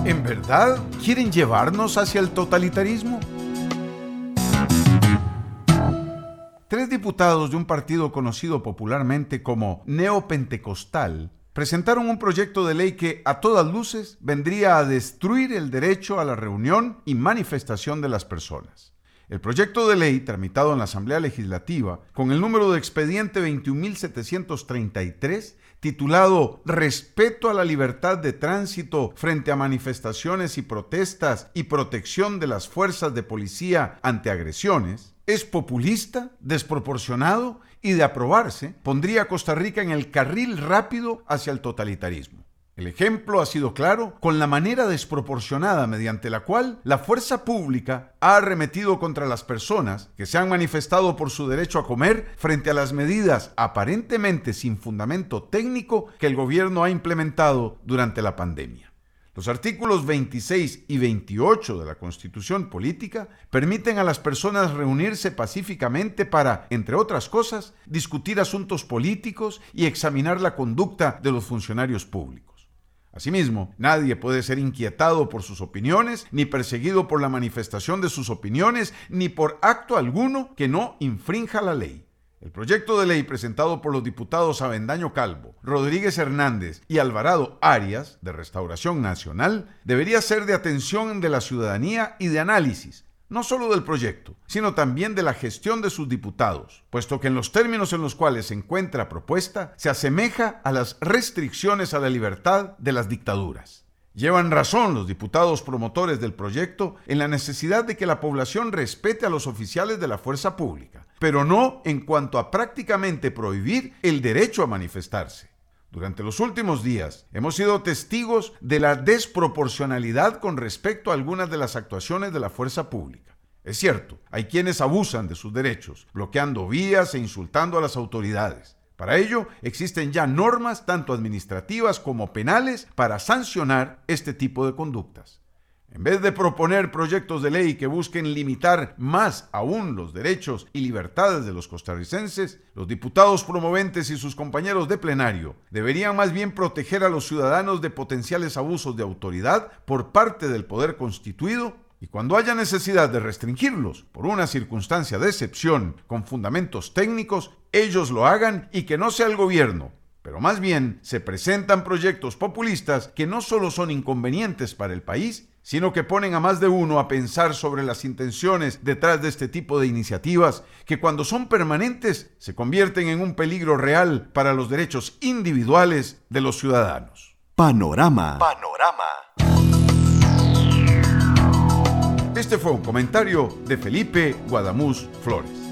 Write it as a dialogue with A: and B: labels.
A: ¿En verdad quieren llevarnos hacia el totalitarismo? 3 diputados de un partido conocido popularmente como neopentecostal presentaron un proyecto de ley que, a todas luces, vendría a destruir el derecho a la reunión y manifestación de las personas. El proyecto de ley, tramitado en la Asamblea Legislativa, con el número de expediente 21.733, titulado Respeto a la libertad de tránsito frente a manifestaciones y protestas y protección de las fuerzas de policía ante agresiones, es populista, desproporcionado y, de aprobarse, pondría a Costa Rica en el carril rápido hacia el totalitarismo. El ejemplo ha sido claro con la manera desproporcionada mediante la cual la fuerza pública ha arremetido contra las personas que se han manifestado por su derecho a comer frente a las medidas aparentemente sin fundamento técnico que el gobierno ha implementado durante la pandemia. Los artículos 26 y 28 de la Constitución Política permiten a las personas reunirse pacíficamente para, entre otras cosas, discutir asuntos políticos y examinar la conducta de los funcionarios públicos. Asimismo, nadie puede ser inquietado por sus opiniones, ni perseguido por la manifestación de sus opiniones, ni por acto alguno que no infrinja la ley. El proyecto de ley presentado por los diputados Avendaño Calvo, Rodríguez Hernández y Alvarado Arias, de Restauración Nacional, debería ser de atención de la ciudadanía y de análisis, no solo del proyecto, sino también de la gestión de sus diputados, puesto que en los términos en los cuales se encuentra propuesta, se asemeja a las restricciones a la libertad de las dictaduras. Llevan razón los diputados promotores del proyecto en la necesidad de que la población respete a los oficiales de la fuerza pública, pero no en cuanto a prácticamente prohibir el derecho a manifestarse. Durante los últimos días hemos sido testigos de la desproporcionalidad con respecto a algunas de las actuaciones de la fuerza pública. Es cierto, hay quienes abusan de sus derechos, bloqueando vías e insultando a las autoridades. Para ello, existen ya normas tanto administrativas como penales para sancionar este tipo de conductas. En vez de proponer proyectos de ley que busquen limitar más aún los derechos y libertades de los costarricenses, los diputados promoventes y sus compañeros de plenario deberían más bien proteger a los ciudadanos de potenciales abusos de autoridad por parte del poder constituido y, cuando haya necesidad de restringirlos por una circunstancia de excepción con fundamentos técnicos, ellos lo hagan y que no sea el gobierno. Pero más bien se presentan proyectos populistas que no solo son inconvenientes para el país, sino que ponen a más de uno a pensar sobre las intenciones detrás de este tipo de iniciativas que, cuando son permanentes, se convierten en un peligro real para los derechos individuales de los ciudadanos.
B: Panorama.
A: Este fue un comentario de Felipe Guadamuz Flores.